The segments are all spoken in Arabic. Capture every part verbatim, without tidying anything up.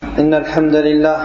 إن الحمد لله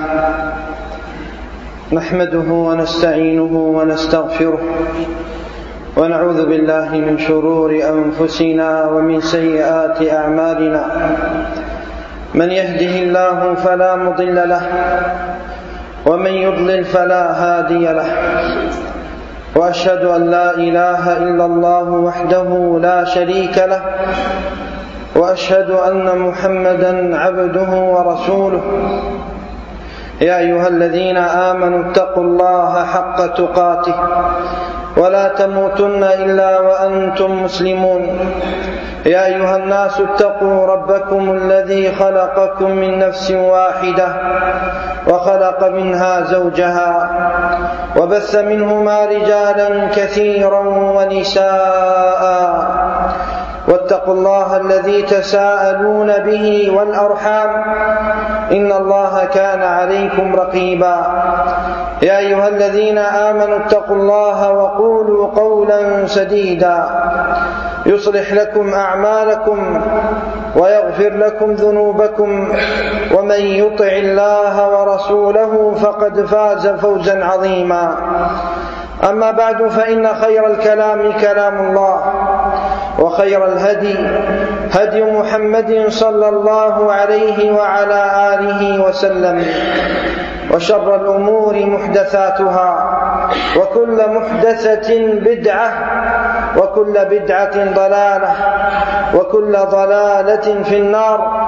نحمده ونستعينه ونستغفره ونعوذ بالله من شرور أنفسنا ومن سيئات أعمالنا. من يهده الله فلا مضل له ومن يضلل فلا هادي له، وأشهد أن لا إله إلا الله وحده لا شريك له، وأشهد أن محمدًا عبده ورسوله. يا أيها الذين آمنوا اتقوا الله حق تقاته ولا تموتن إلا وأنتم مسلمون. يا أيها الناس اتقوا ربكم الذي خلقكم من نفس واحدة وخلق منها زوجها وبث منهما رجالا كثيرا ونساء، واتقوا الله الذي تساءلون به والأرحام إن الله كان عليكم رقيبا. يا أيها الذين آمنوا اتقوا الله وقولوا قولا سديدا يصلح لكم أعمالكم ويغفر لكم ذنوبكم، ومن يطع الله ورسوله فقد فاز فوزا عظيما. أما بعد، فإن خير الكلام كلام الله، وخير الهدي هدي محمد صلى الله عليه وعلى آله وسلم، وشر الأمور محدثاتها، وكل محدثة بدعة، وكل بدعة ضلالة، وكل ضلالة في النار.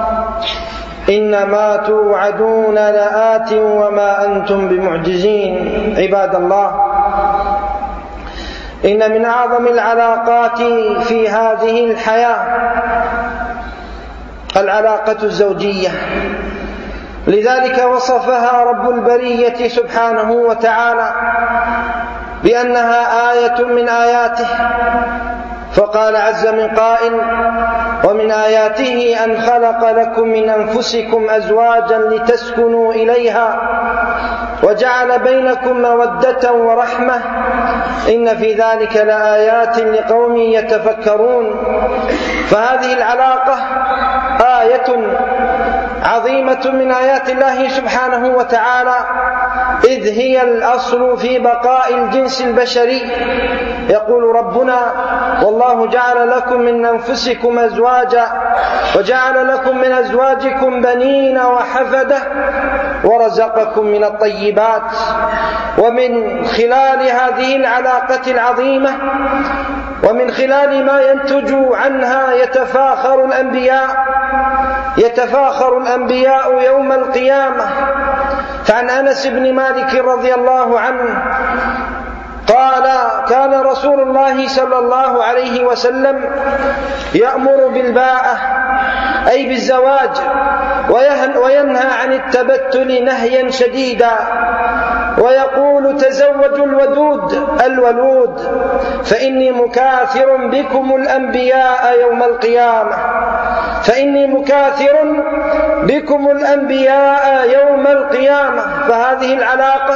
إنما توعدون لآت وما أنتم بمعجزين. عباد الله، إن من أعظم العلاقات في هذه الحياة العلاقة الزوجية، لذلك وصفها رب البرية سبحانه وتعالى بأنها آية من آياته، فقال عز من قائل: ومن آياته أن خلق لكم من أنفسكم أزواجا لتسكنوا إليها وجعل بينكم مودة ورحمة إن في ذلك لآيات لقوم يتفكرون. فهذه العلاقة آية عظيمة من آيات الله سبحانه وتعالى، إذ هي الأصل في بقاء الجنس البشري. يقول ربنا: والله جعل لكم من أنفسكم أزواجا وجعل لكم من أزواجكم بنين وحفدة ورزقكم من الطيبات. ومن خلال هذه العلاقة العظيمة ومن خلال ما ينتج عنها يتفاخر الأنبياء يتفاخر الأنبياء يوم القيامة. فعن أنس بن مالك رضي الله عنه قال: كان رسول الله صلى الله عليه وسلم يأمر بالباءة أي بالزواج، وينهى عن التبتل نهيا شديدا، ويقول: تزوجوا الودود الولود فإني مكاثر بكم الأنبياء يوم القيامة فإني مكاثر بكم الأنبياء يوم القيامة. فهذه العلاقة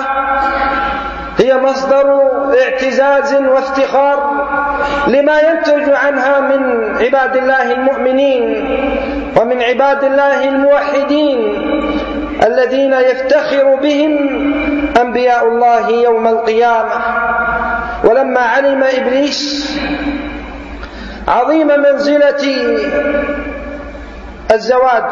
هي مصدر اعتزاز وافتخار لما ينتج عنها من عباد الله المؤمنين ومن عباد الله الموحدين الذين يفتخر بهم أنبياء الله يوم القيامة. ولما علم إبليس عظيم منزلة الزواج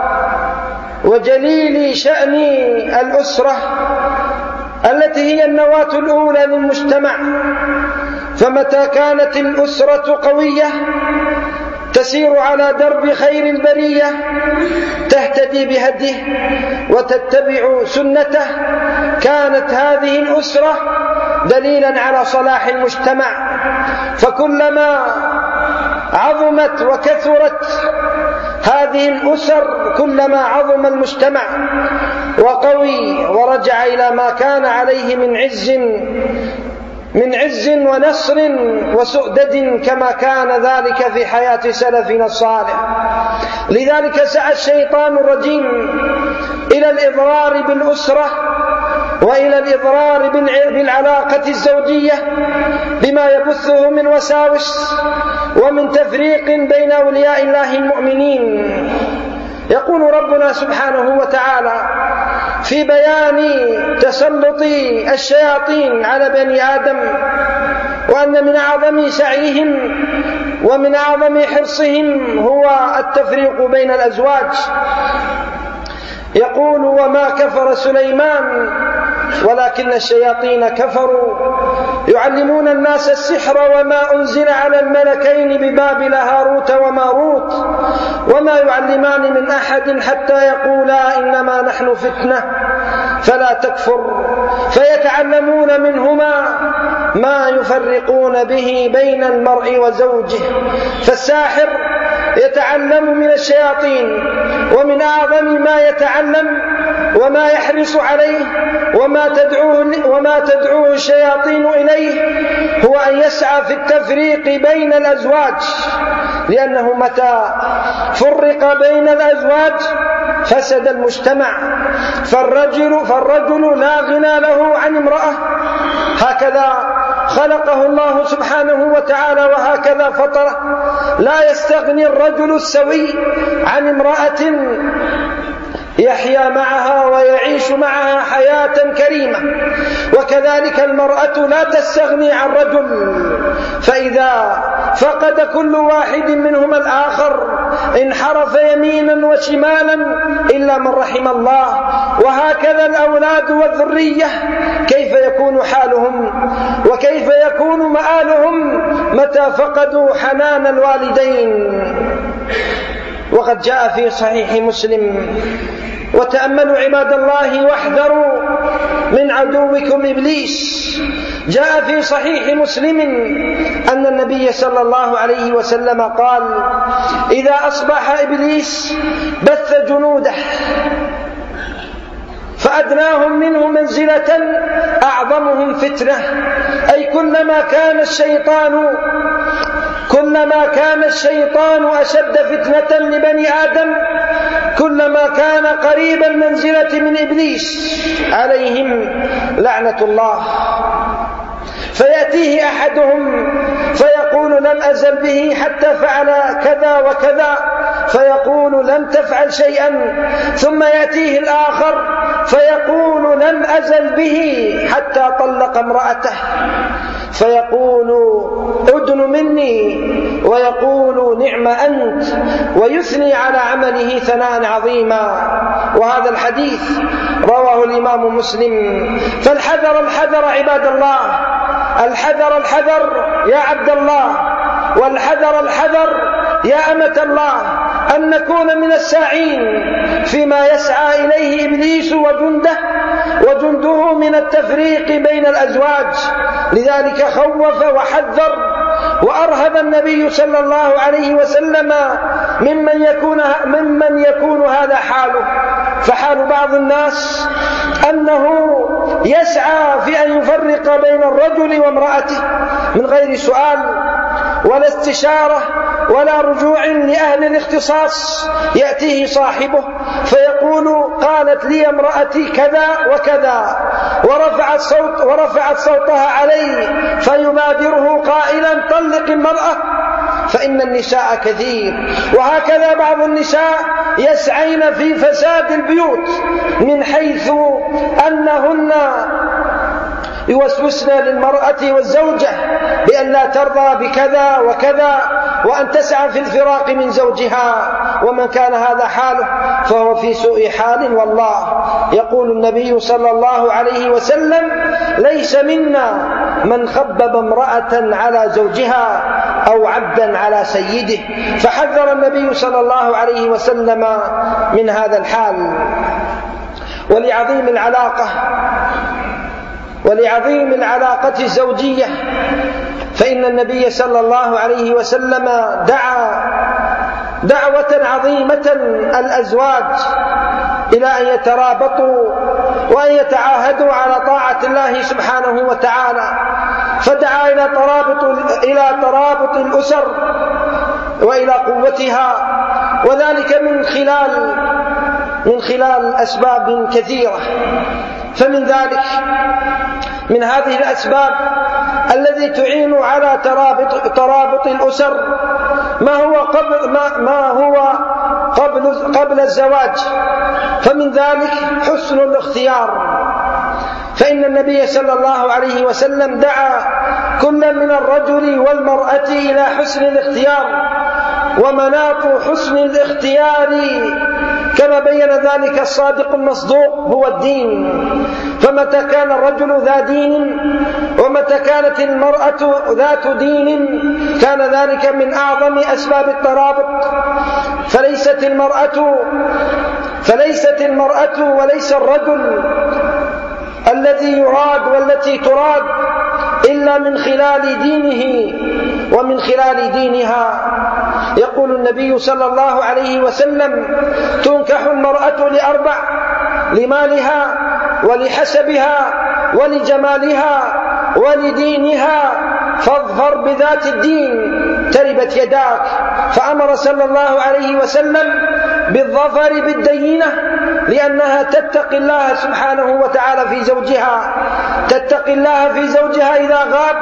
وجليل شأن الأسرة التي هي النواة الأولى للمجتمع، فمتى كانت الأسرة قوية تسير على درب خير البرية تهتدي بهديه وتتبع سنته، كانت هذه الأسرة دليلا على صلاح المجتمع. فكلما عظمت وكثرت هذه الأسر كلما عظم المجتمع وقوي ورجع إلى ما كان عليه من عز من عز ونصر وسؤدد كما كان ذلك في حياة سلفنا الصالح. لذلك سعى الشيطان الرجيم إلى الإضرار بالأسرة وإلى الإضرار بالعلاقة الزوجية بما يبثه من وساوس ومن تفريق بين أولياء الله المؤمنين. يقول ربنا سبحانه وتعالى في بيان تسلط الشياطين على بني آدم، وأن من أعظم سعيهم ومن أعظم حرصهم هو التفريق بين الأزواج. يقول: وما كفر سليمان ولكن الشياطين كفروا يعلمون الناس السحر وما أنزل على الملكين ببابل هاروت وماروت وما يعلمان من أحد حتى يقولا إنما نحن فتنة فلا تكفر، فيتعلمون منهما ما يفرقون به بين المرء وزوجه. فالساحر يتعلم من الشياطين، ومن أعظم ما يتعلم وما يحرص عليه وما تدعوه, وما تدعوه الشياطين إليه هو أن يسعى في التفريق بين الأزواج، لأنه متى فرق بين الأزواج فسد المجتمع. فالرجل, فالرجل لا غنى له عن امرأة، هكذا خلقه الله سبحانه وتعالى وهكذا فطره. لا يستغني الرجل السوي عن امرأة يحيا معها ويعيش معها حياة كريمة، وكذلك المرأة لا تستغني عن رجل، فإذا فقد كل واحد منهما الآخر انحرف يمينا وشمالا إلا من رحم الله. وهكذا الأولاد والذرية، كيف يكون حالهم وكيف يكون مآلهم متى فقدوا حنان الوالدين؟ وقد جاء في صحيح مسلم: وتأملوا عباد الله واحذروا من عدوكم إبليس. جاء في صحيح مسلم أن النبي صلى الله عليه وسلم قال: إذا أصبح إبليس بث جنوده فأدناهم منه منزلة أعظمهم فتنة، أي كلما كان الشيطان كلما كان الشيطان أشد فتنة لبني آدم كلما كان قريب المنزلة من إبليس عليهم لعنة الله. فيأتيه أحدهم فيقول: لم أزل به حتى فعل كذا وكذا، فيقول: لم تفعل شيئا. ثم يأتيه الآخر فيقول: لم أزل به حتى طلق امرأته، فيقول: أدن مني، ويقول: نعم أنت، ويثني على عمله ثناء عظيما. وهذا الحديث رواه الإمام مسلم. فالحذر الحذر عباد الله، الحذر الحذر يا عبد الله، والحذر الحذر يا أمة الله، أن نكون من الساعين فيما يسعى إليه إبليس وجنده وجنده من التفريق بين الأزواج. لذلك خوف وحذر وأرهب النبي صلى الله عليه وسلم ممن يكون, ممن يكون هذا حاله. فحال بعض الناس أنه يسعى في أن يفرق بين الرجل وامرأته من غير سؤال ولا استشارة ولا رجوع لأهل الاختصاص. يأتيه صاحبه فيقول: قالت لي امرأتي كذا وكذا، ورفعت, صوت ورفعت صوتها عليه، فيبادره قائلا: طلق المرأة، فإن النساء كثير. وهكذا بعض النساء يسعين في فساد البيوت من حيث أنهن يوسوسن للمرأة والزوجة بأن لا ترضى بكذا وكذا، وأن تسعى في الفراق من زوجها. ومن كان هذا حاله فهو في سوء حال والله. يقول النبي صلى الله عليه وسلم: ليس منا من خبب امرأة على زوجها أو عبدا على سيده. فحذر النبي صلى الله عليه وسلم من هذا الحال. ولعظيم العلاقة ولعظيم العلاقة الزوجية، فإن النبي صلى الله عليه وسلم دعا دعوة عظيمة الأزواج إلى أن يترابطوا وأن يتعاهدوا على طاعة الله سبحانه وتعالى، فدعا إلى ترابط إلى ترابط الأسر وإلى قوتها، وذلك من خلال من خلال أسباب كثيرة. فمن ذلك من هذه الأسباب الذي تعين على ترابط, ترابط الأسر ما هو قبل, ما ما هو قبل, قبل قبل الزواج، فمن ذلك حسن الاختيار، فإن النبي صلى الله عليه وسلم دعا كل من الرجل والمرأة إلى حسن الاختيار، ومناط حسن الاختيار كما بين ذلك الصادق المصدوق هو الدين، فمتى كان الرجل ذا دين ومتى كانت المرأة ذات دين كان ذلك من أعظم أسباب الترابط. فليست المرأة فليست المرأة وليس الرجل الذي يراد والتي تراد إلا من خلال دينه ومن خلال دينها. يقول النبي صلى الله عليه وسلم: تنكح المرأة لأربع: لمالها ولحسبها ولجمالها ولدينها، فاظفر بذات الدين تربت يداك. فأمر صلى الله عليه وسلم بالظفر بالدينة، لأنها تتقي الله سبحانه وتعالى في زوجها، تتقي الله في زوجها إذا غاب،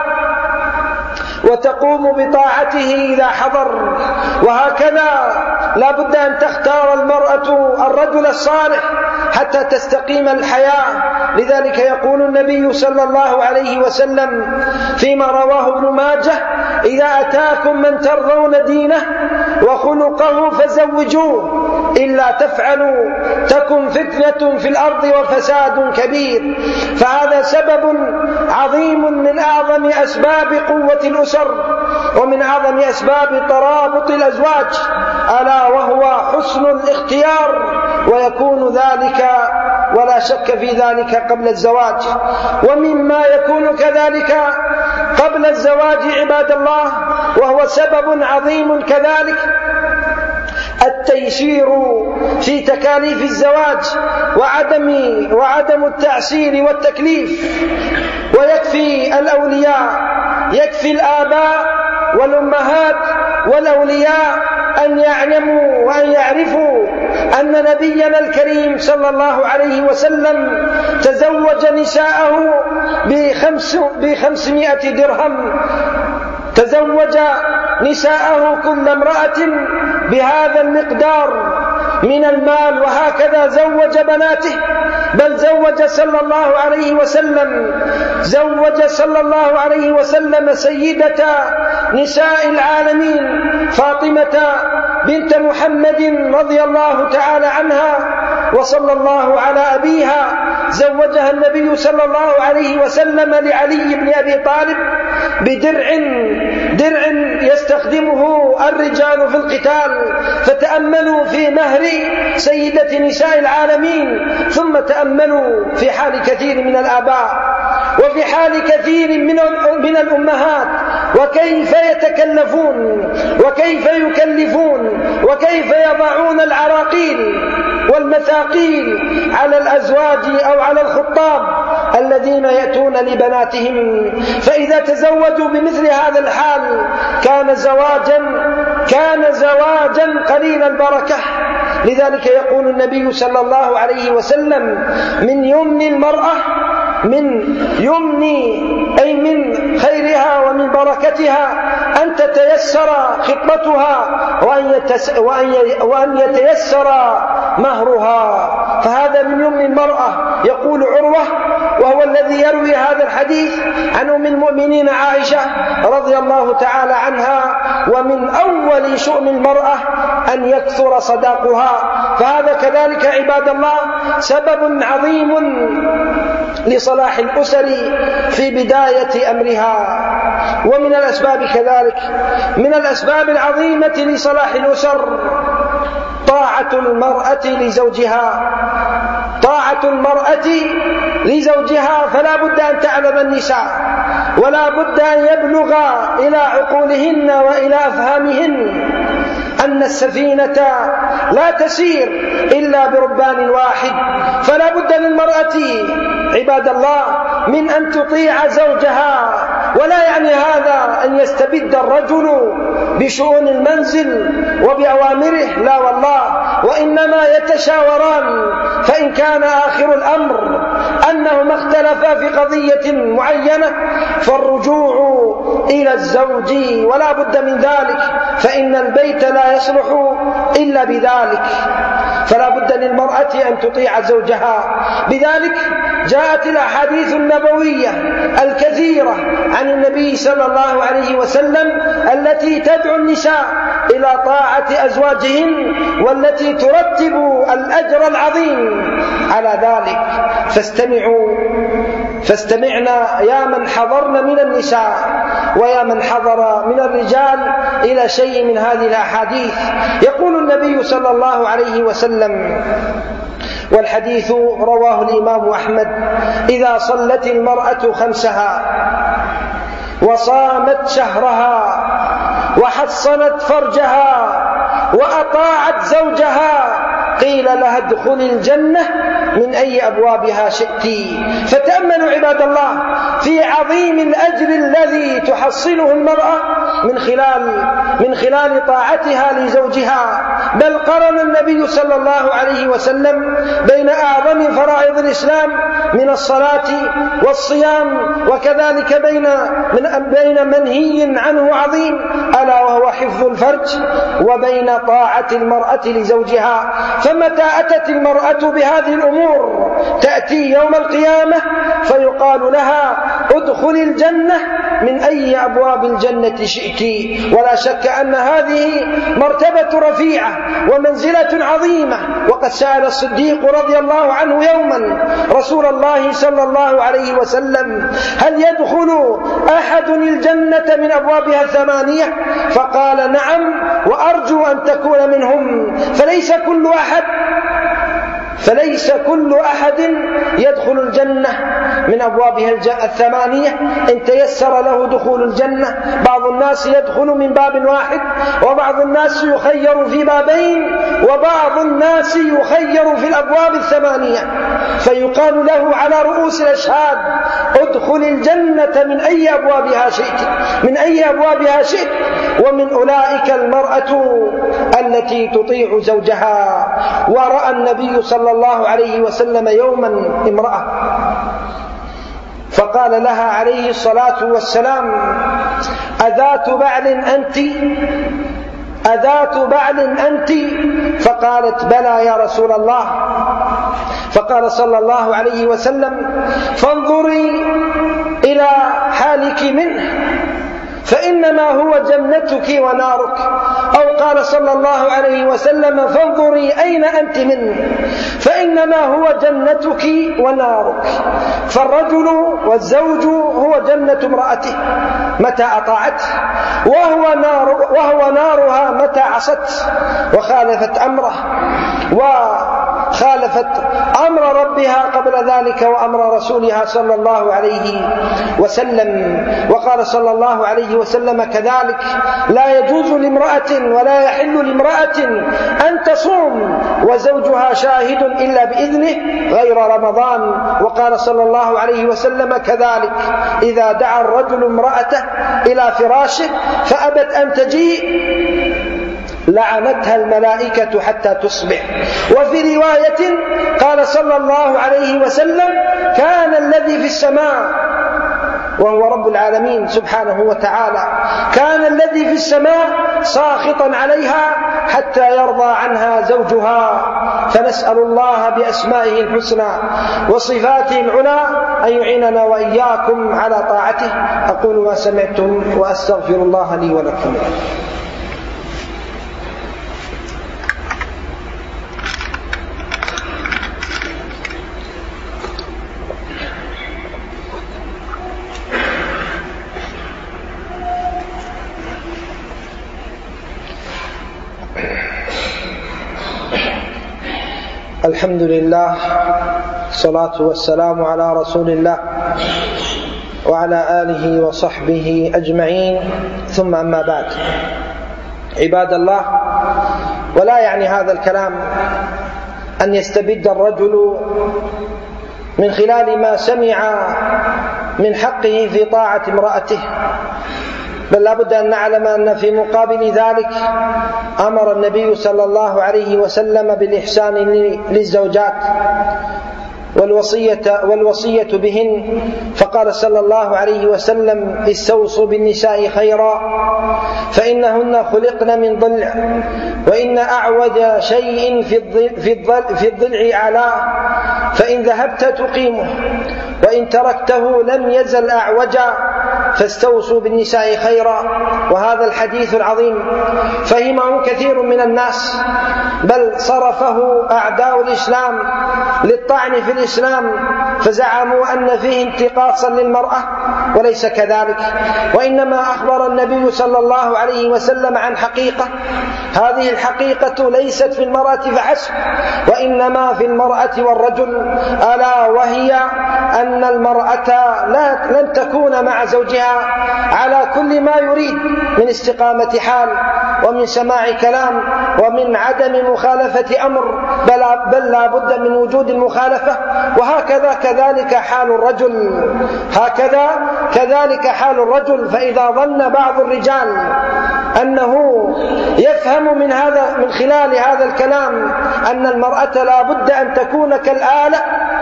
وتقوم بطاعته إذا حضر. وهكذا لا بد أن تختار المرأة الرجل الصالح حتى تستقيم الحياة. لذلك يقول النبي صلى الله عليه وسلم فيما رواه ابن ماجه: إذا أتاكم من ترضون دينه وخلقه فزوجوه، إلا تفعلوا تكن فتنة في الأرض وفساد كبير. فهذا سبب عظيم من أعظم أسباب قوة الأسر ومن أعظم أسباب ترابط الأزواج، ألا وهو حسن الاختيار، ويكون ذلك ولا شك في ذلك قبل الزواج. ومما يكون كذلك قبل الزواج عباد الله وهو سبب عظيم كذلك التيسير في تكاليف الزواج وعدم وعدم التعسير والتكليف. ويكفي الأولياء، يكفي الآباء والأمهات والأولياء أن يعلموا وأن يعرفوا أن نبينا الكريم صلى الله عليه وسلم تزوج نساءه بخمس بخمسمائة درهم، تزوج نساءه كل امرأة بهذا المقدار من المال، وهكذا زوج بناته. بل زوج صلى الله عليه وسلم زوج صلى الله عليه وسلم سيدة نساء العالمين فاطمة بنت محمد رضي الله تعالى عنها وصلى الله على أبيها. زوجها النبي صلى الله عليه وسلم لعلي بن أبي طالب بدرع درع يستخدمه الرجال في القتال. فتأملوا في مهر سيدة نساء العالمين، ثم تأملوا في حال كثير من الآباء وفي حال كثير من الأمهات، وكيف يتكلفون وكيف يكلفون وكيف يضعون العراقيل والمثاقيل على الأزواج أو على الخطاب الذين يأتون لبناتهم. فإذا تزوجوا بمثل هذا الحال كان زواجا كان زواجا قليل البركة. لذلك يقول النبي صلى الله عليه وسلم: من يمن المرأة من يمن أي من خيرها ومن بركتها أن تتيسر خطبتها وأن يتيسر مهرها. فهذا من يمن المرأة. يقول عروة وهو الذي يروي هذا الحديث عن أم المؤمنين عائشة رضي الله تعالى عنها: ومن أول شؤم المرأة أن يكثر صداقها. فهذا كذلك عباد الله سبب عظيم لصلاح الأسر في بداية أمرها. ومن الأسباب كذلك من الأسباب العظيمة لصلاح الأسر طاعة المرأة لزوجها طاعة المرأة لزوجها. فلا بد أن تعلم النساء ولا بد أن يبلغ إلى عقولهن وإلى أفهامهن أن السفينة لا تسير إلا بربان واحد. فلا بد للمرأة عباد الله من أن تطيع زوجها، ولا يعني هذا أن يستبد الرجل بشؤون المنزل وبأوامره، لا والله، وإنما يتشاوران. فإن كان آخر الأمر أنهما اختلفا في قضية معينة فالرجوع إلى الزوج ولا بد من ذلك، فإن البيت لا يصلح إلا بذلك. فلا بد للمرأة أن تطيع زوجها. بذلك جاءت الأحاديث النبوية الكثيرة عن النبي صلى الله عليه وسلم التي تدعو النساء إلى طاعة أزواجهن، والتي ترتب الأجر العظيم على ذلك. فاستمعوا فاستمعنا يا من حضرن من النساء ويا من حضر من الرجال إلى شيء من هذه الأحاديث. يقول النبي صلى الله عليه وسلم، والحديث رواه الإمام أحمد: إذا صلت المرأة خمسها وصامت شهرها وحصنت فرجها وأطاعت زوجها قيل لها ادخلي الجنة من أي أبوابها شئت. فتأملوا عباد الله في عظيم الأجر الذي تحصله المرأة من خلال من خلال طاعتها لزوجها. بل قرن النبي صلى الله عليه وسلم بين أعظم فرائض الإسلام من الصلاة والصيام، وكذلك بين من بين منهي عنه عظيم ألا وهو حفظ الفرج، وبين طاعة المرأة لزوجها. فمتى أتت المرأة بهذه الأمور تأتي يوم القيامة فيقال لها ادخل الجنة من أي أبواب الجنة شئت. ولا شك أن هذه مرتبة رفيعة ومنزلة عظيمة. وقد سأل الصديق رضي الله عنه يوما رسول الله صلى الله عليه وسلم: هل يدخل أحد الجنة من أبوابها الثمانية؟ فقال: نعم، وأرجو أن تكون منهم. فليس كل أحد فليس كل أحد يدخل الجنة من أبوابها الثمانية إن تيسر له دخول الجنة. بعض الناس يدخل من باب واحد، وبعض الناس يخير في بابين، وبعض الناس يخير في الأبواب الثمانية. فيقال له على رؤوس الأشهاد: ادخل الجنة من أي أبوابها شئت من أي أبوابها شئت. ومن أولئك المرأة التي تطيع زوجها. ورأى النبي صلى الله عليه وسلم يوما امرأة فقال لها عليه الصلاة والسلام: أذات بعل أنت أذات بعل أنت؟ فقالت: بلى يا رسول الله. فقال صلى الله عليه وسلم: فانظري إلى حالك منه فإنما هو جنتك ونارك. أو قال صلى الله عليه وسلم: فانظري أين أنت منه فإنما هو جنتك ونارك. فالرجل والزوج هو جنة امرأته متى أطاعته، وهو, نار وهو نارها متى عصت وخالفت أمره وخالفت أمر ربها قبل ذلك وأمر رسولها صلى الله عليه وسلم. وقال صلى الله عليه وسلم كذلك: لا يجوز لامرأة ولا يحل لامرأة أن تصوم وزوجها شاهد إلا بإذنه غير رمضان. وقال صلى الله عليه وسلم كذلك: إذا دعا الرجل امرأته إلى فراشه فأبت أن تجيء لعنتها الملائكة حتى تصبح. وفي رواية قال صلى الله عليه وسلم: كان الذي في السماء وهو رب العالمين سبحانه وتعالى كان الذي في السماء ساخطا عليها حتى يرضى عنها زوجها. فنسأل الله بأسمائه الحسنى وصفاته العلى أن يعيننا وإياكم على طاعته. أقول ما سمعتم وأستغفر الله لي ولكم. الحمد لله، الصلاة والسلام على رسول الله وعلى آله وصحبه أجمعين، ثم أما بعد. عباد الله، ولا يعني هذا الكلام أن يستبد الرجل من خلال ما سمع من حقه في طاعة امرأته، بل لا بد أن نعلم أن في مقابل ذلك أمر النبي صلى الله عليه وسلم بالإحسان للزوجات والوصية, والوصية بهن. فقال صلى الله عليه وسلم: استوصوا بالنساء خيرا فإنهن خلقن من ضلع وإن أعوج شيء في الضلع أعلاه، فإن ذهبت تقيمه وإن تركته لم يزل أعوجا، فاستوصوا بالنساء خيرا. وهذا الحديث العظيم فهمه كثير من الناس، بل صرفه أعداء الإسلام للطعن في الإسلام، فزعموا أن فيه انتقاصا للمرأة، وليس كذلك، وإنما أخبر النبي صلى الله عليه وسلم عن حقيقة، هذه الحقيقة ليست في المرأة فحسب، وإنما في المرأة والرجل، ألا وهي أن المرأة لا لن تكون مع زوجها على كل ما يريد من استقامة حال ومن سماع كلام ومن عدم مخالفة أمر، بل, بل لا بد من وجود المخالفة. وهكذا كذلك حال الرجل، هكذا كذلك حال الرجل. فإذا ظن بعض الرجال أنه يفهم من هذا من خلال هذا الكلام أن المرأة لا بد أن تكون كالآلة،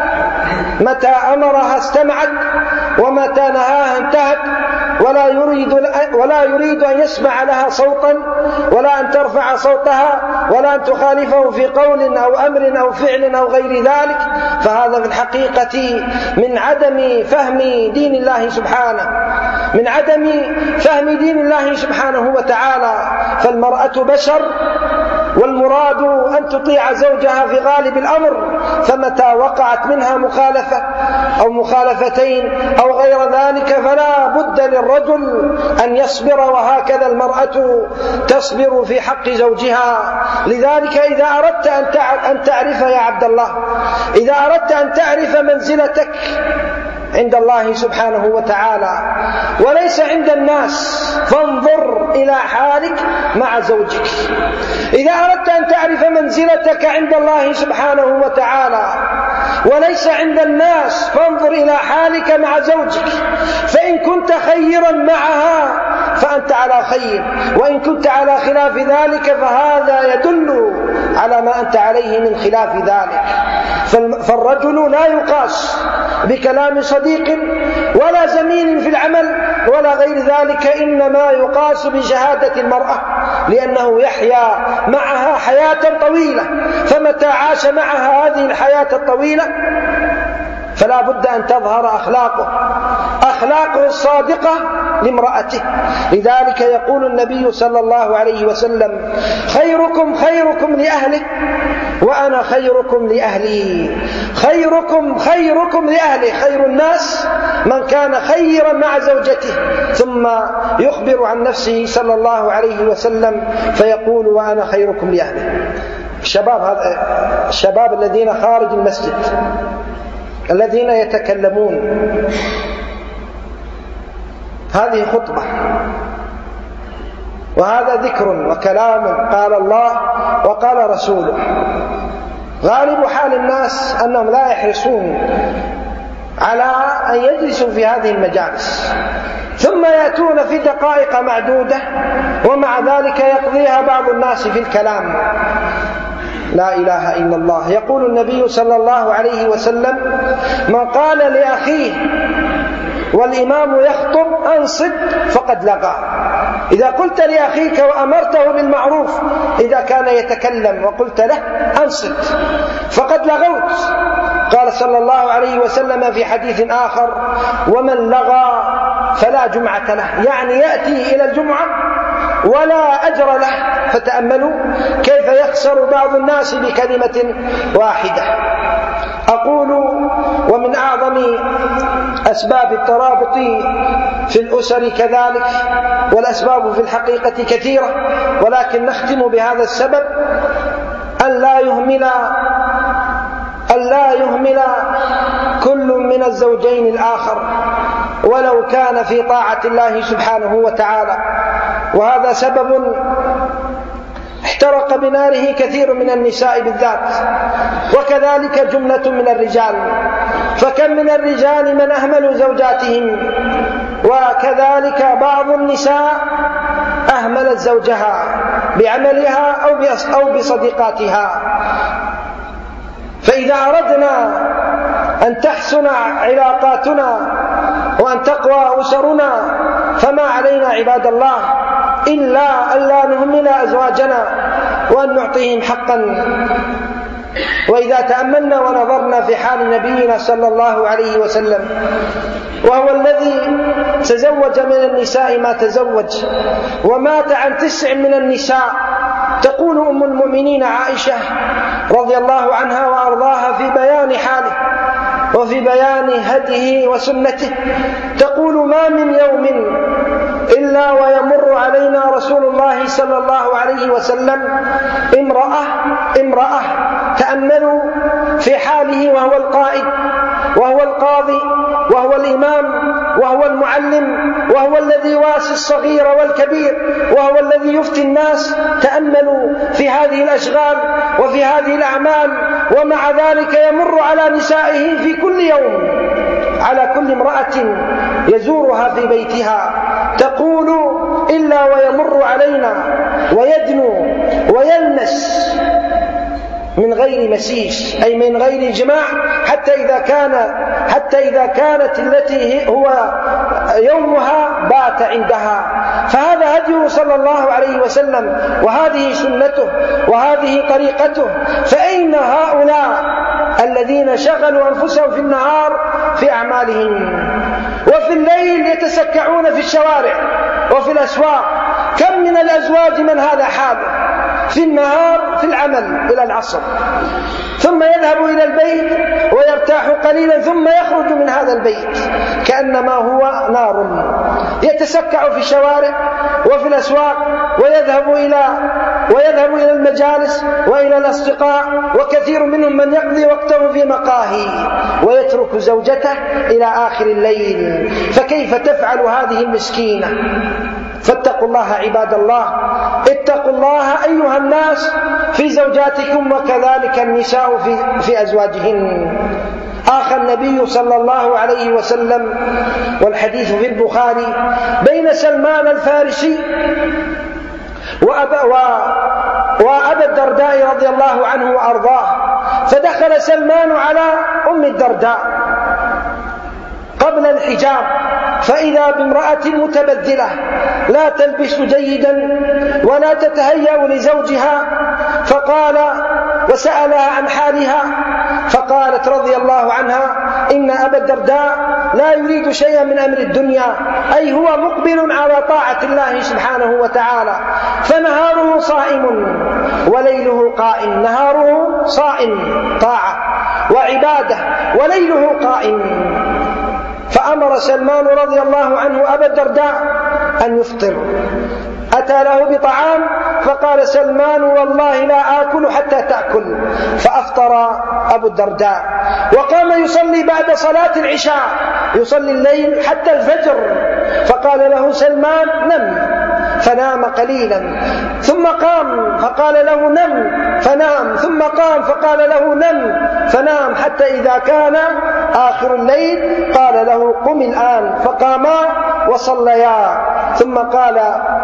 متى أمرها استمعت ومتى نهاها انتهت، ولا يريد ولا يريد أن يسمع لها صوتا، ولا أن ترفع صوتها، ولا أن تخالفه في قول أو أمر أو فعل أو غير ذلك، فهذا في الحقيقة من عدم فهم دين الله سبحانه، من عدم فهم دين الله سبحانه وتعالى. فالمرأة بشر، والمراد أن تطيع زوجها في غالب الأمر، فمتى وقعت منها مخالفة أو مخالفتين أو غير ذلك فلا بد للرجل أن يصبر، وهكذا المرأة تصبر في حق زوجها. لذلك إذا أردت أن تعرف يا عبد الله، إذا أردت أن تعرف منزلتك عند الله سبحانه وتعالى وليس عند الناس، فانظر إلى حالك مع زوجك. إذا أردت أن تعرف منزلتك عند الله سبحانه وتعالى وليس عند الناس، فانظر إلى حالك مع زوجك. فإن كنت خيرا معها فأنت على خير، وإن كنت على خلاف ذلك فهذا يدل على ما أنت عليه من خلاف ذلك. فالرجل لا يقاس بكلام صديق ولا زميل في العمل ولا غير ذلك، إنما يقاس بشهادة المرأة، لأنه يحيا معها حياة طويلة، فمتى عاش معها هذه الحياة الطويلة فلا بد أن تظهر أخلاقه أخلاقه الصادقة لامرأته. لذلك يقول النبي صلى الله عليه وسلم: خيركم خيركم لأهله وأنا خيركم لأهلي. خيركم خيركم لأهله، خير الناس من كان خيرا مع زوجته. ثم يخبر عن نفسه صلى الله عليه وسلم فيقول: وأنا خيركم لأهله. الشباب هذا الشباب الذين خارج المسجد الذين يتكلمون، هذه خطبة وهذا ذكر وكلام قال الله وقال رسوله. غالب حال الناس أنهم لا يحرصون على أن يجلسوا في هذه المجالس، ثم يأتون في دقائق معدودة ومع ذلك يقضيها بعض الناس في الكلام. لا إله إلا الله. يقول النبي صلى الله عليه وسلم: من قال لأخيه والإمام يخطب أنصت فقد لغى. إذا قلت لأخيك وأمرته بالمعروف إذا كان يتكلم وقلت له أنصت فقد لغوت. قال صلى الله عليه وسلم في حديث آخر: ومن لغى فلا جمعة له، يعني يأتي إلى الجمعة ولا أجر له. فتأملوا كيف يخسر بعض الناس بكلمة واحدة. أقول: ومن أعظم أسباب الترابط في الأسر كذلك، والأسباب في الحقيقة كثيرة، ولكن نختم بهذا السبب: أن لا يهمل أن لا يهمل كل من الزوجين الآخر ولو كان في طاعة الله سبحانه وتعالى. وهذا سبب احترق بناره كثير من النساء بالذات، وكذلك جملة من الرجال. فكم من الرجال من أهملوا زوجاتهم، وكذلك بعض النساء أهملت زوجها بعملها أو بصديقاتها. فإذا أردنا أن تحسن علاقاتنا وأن تقوى أسرنا فما علينا عباد الله إلا ألا نهمل أزواجنا وأن نعطيهم حقا. وإذا تأملنا ونظرنا في حال نبينا صلى الله عليه وسلم، وهو الذي تزوج من النساء ما تزوج ومات عن تسع من النساء، تقول أم المؤمنين عائشة رضي الله عنها وأرضاها في بيان حاله وفي بيان هديه وسنته، تقول: ما من يوم إلا ويمر علينا رسول الله صلى الله عليه وسلم امرأة امرأة تأملوا في حاله، وهو القائد وهو القاضي وهو الإمام وهو المعلم وهو الذي يواسي الصغير والكبير وهو الذي يفتي الناس. تأملوا في هذه الأشغال وفي هذه الأعمال، ومع ذلك يمر على نسائه في كل يوم، على كل امرأة يزورها في بيتها، تقول: إلا ويمر علينا ويدنو ويلمس من غير مسيس، أي من غير جماع، حتى إذا كان حتى إذا كانت التي هو يومها بات عندها. فهذا هديه صلى الله عليه وسلم، وهذه سنته وهذه طريقته. فأين هؤلاء الذين شغلوا أنفسهم في النهار في أعمالهم، وفي الليل يتسكعون في الشوارع وفي الأسواق؟ كم من الأزواج من هذا حاله، في النهار في العمل إلى العصر، ثم يذهب إلى البيت ويرتاح قليلا، ثم يخرج من هذا البيت كأنما هو نار، يتسكع في الشوارع وفي الأسواق، ويذهب إلى ويذهب إلى المجالس وإلى الأصدقاء، وكثير منهم من يقضي وقته في مقاهي ويترك زوجته إلى آخر الليل. فكيف تفعل هذه المسكينة؟ فاتقوا الله عباد الله، اتقوا الله أيها الناس في زوجاتكم، وكذلك النساء في, في أزواجهن. آخى النبي صلى الله عليه وسلم، والحديث في البخاري، بين سلمان الفارسي وأبا, وأبا الدرداء رضي الله عنه وأرضاه. فدخل سلمان على أم الدرداء قبل الحجاب، فإذا بامرأة متبذلة لا تلبس جيدا ولا تتهيأ لزوجها، فقال وسألها عن حالها، فقالت رضي الله عنها: إن أبا الدرداء لا يريد شيئا من أمر الدنيا، أي هو مقبل على طاعة الله سبحانه وتعالى، فنهاره صائم وليله قائم. نهاره صائم طاعة وعبادة، وليله قائم. فأمر سلمان رضي الله عنه أبا الدرداء أن يفطر. أتى له بطعام فقال سلمان: والله لا آكل حتى تأكل. فأفطر أبو الدرداء، وقام يصلي بعد صلاة العشاء، يصلي الليل حتى الفجر. فقال له سلمان: نم، فنام قليلا، ثم قام فقال له نم، فنام، ثم قام فقال له نم، فنام، حتى إذا كان آخر الليل قال له: قم الآن. فقاما وصليا. ثم قال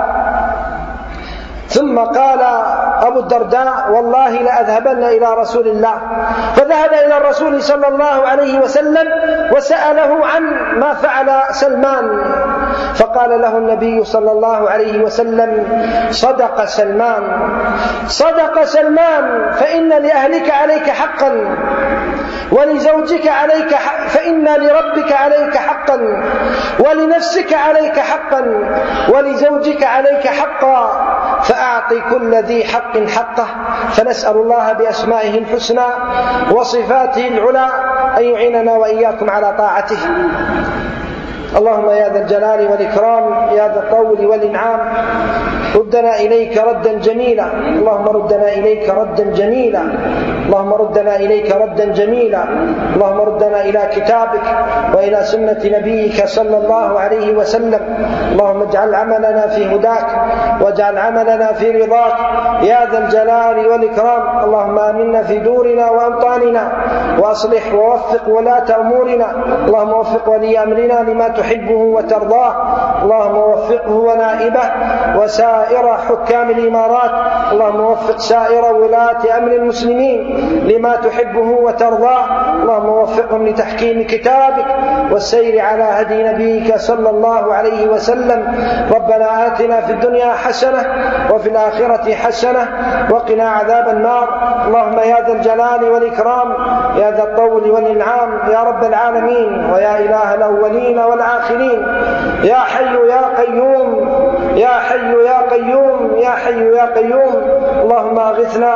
ثم قال أبو الدرداء: والله لأذهبن إلى رسول الله. فذهب إلى الرسول صلى الله عليه وسلم وسأله عن ما فعل سلمان، فقال له النبي صلى الله عليه وسلم: صدق سلمان، صدق سلمان، فإن لأهلك عليك حقا، ولزوجك عليك حق، فإن لربك عليك حقا، ولنفسك عليك حقا، ولزوجك عليك حقا، فأعطي كل ذي حق حقه. فنسأل الله بأسمائه الحسنى وصفاته العلى أن يعيننا وإياكم على طاعته. اللهم يا ذا الجلال والإكرام، يا ذا الطول والإنعام، ردنا إليك ردا جميلا، اللهم ردنا إليك ردا جميلا، اللهم ردنا إليك ردا جميلا، اللهم ردنا إلى كتابك وإلى سنة نبيك صلى الله عليه وسلم. اللهم اجعل عملنا في هداك، واجعل عملنا في رضاك يا ذا الجلال والإكرام. اللهم آمنا في دورنا وأوطاننا، وأصلح ووفق ولاة أمورنا. اللهم وفق ولي أمرنا لما تحبه وترضاه، اللهم وفقه ونائبه وسائر حكام الإمارات. اللهم وفق سائر ولاة أمر المسلمين لما تحبه وترضاه. اللهم وفقهم وفقهم لتحكيم كتابك والسير على هدي نبيك صلى الله عليه وسلم. ربنا آتنا في الدنيا حسنة وفي الآخرة حسنة وقنا عذاب النار. اللهم يا ذا الجلال والإكرام يا ذا الطول والإنعام يا رب العالمين ويا إله الأولين والآخرين يا حي يا قيوم يا حي يا قيوم يا حي يا قيوم. اللهم أغثنا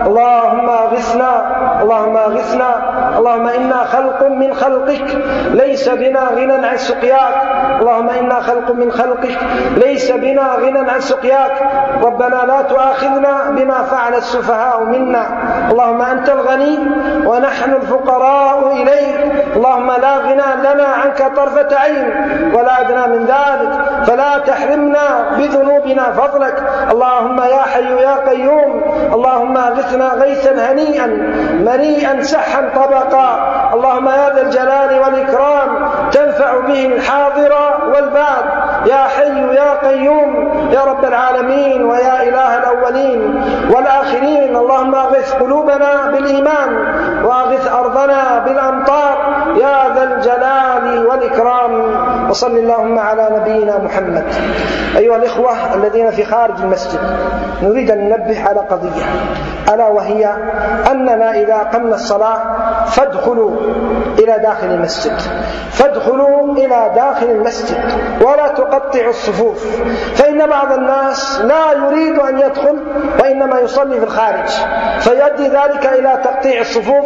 اللهم أغثنا اللهم أغثنا. اللهم إنا خلق من خلقك ليس بنا غنى عن سقياك. اللهم إنا خلق من خلقك ليس بنا غنى عن سقياك. ربنا لا تؤاخذنا بما فعل السفهاء منا. اللهم أنت الغني ونحن الفقراء إليك. اللهم لا غنى لنا عنك طرفة عين ولا أدنى من ذلك، فلا تحرمنا بذنوبنا فضلك. اللهم يا حي يا قيوم اللهم أغثنا غيثا هنيئا مريئا سحا طبقا. اللهم يا ذا الجلال والإكرام تنفع به الحاضر والباد يا حي يا قيوم يا رب العالمين ويا إله الأولين والآخرين. اللهم أغث قلوبنا بالإيمان وأغث أرضنا بالأمطار يا ذا الجلال والإكرام. وصل اللهم على نبينا محمد. أيها الإخوة الذين في خارج المسجد، نريد أن ننبه على قضية، ألا وهي أننا إذا قمنا الصلاة فادخلوا إلى داخل المسجد فادخلوا إلى داخل المسجد ولا تقطعوا الصفوف، فإن بعض الناس لا يريد أن يدخل وإنما يصلي في الخارج، فيؤدي ذلك إلى تقطيع الصفوف،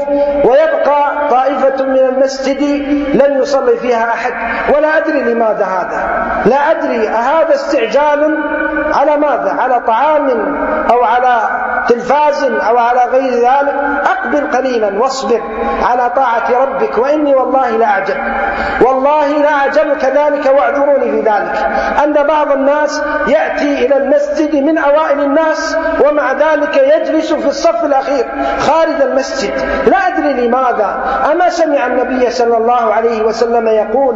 ويبقى طائفة من المسجد لن يصلي فيها أحد. ولا أدري لماذا هذا، لا أدري هذا استعجال على ماذا، على طعام أو على تلفاز أو على غير ذلك. أقبل قليلا واصبر على طاعة ربك، وإني والله لا أعجب والله لا أعجب كذلك، واعذروني في ذلك، أن بعض الناس يأتي إلى المسجد من أوائل الناس ومع ذلك يجلس في الصف الأخير خارج المسجد، لا أدري لماذا. أما سمع النبي صلى الله عليه وسلم يقول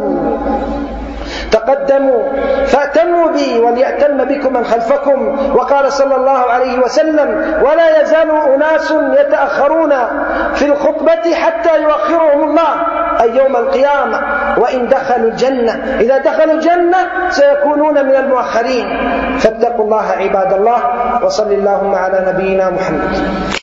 تقدموا فأتموا بي وليأتم بكم من خلفكم، وقال صلى الله عليه وسلم ولا يزال أناس يتأخرون في الخطبة حتى يؤخرهم الله أي يوم القيامة، وإن دخلوا الجنة إذا دخلوا الجنة سيكونون من المؤخرين. فاتقوا الله عباد الله، وصل اللهم على نبينا محمد.